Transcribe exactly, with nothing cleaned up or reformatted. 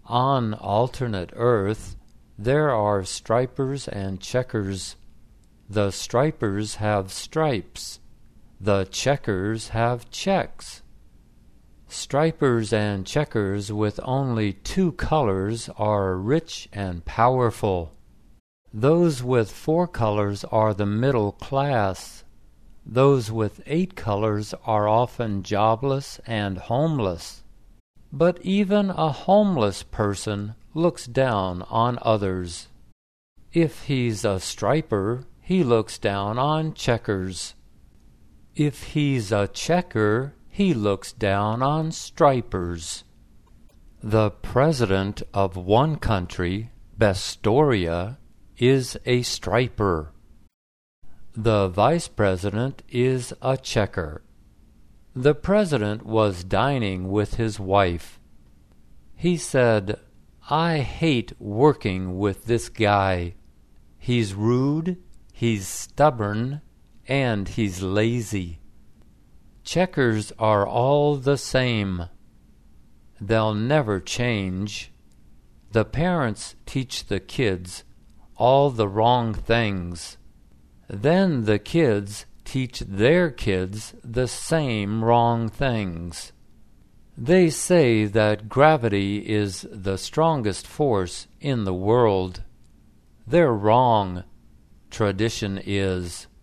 On alternate Earth, there are stripers and checkers. The stripers have stripes. The checkers have checks. Stripers and checkers with only two colors are rich and powerful. Those with four colors are the middle class. Those with eight colors are often jobless and homeless. But even a homeless person looks down on others. If he's a striper, he looks down on checkers. If he's a checker, he looks down on stripers. The president of one country, Bestoria, is a striper. The vice president is a checker. The president was dining with his wife. He said, "I hate working with this guy. He's rude, he's stubborn, and he's lazy." Checkers are all the same. They'll never change. The parents teach the kids all the wrong things. Then the kids teach their kids the same wrong things. They say that gravity is the strongest force in the world. They're wrong. Tradition is.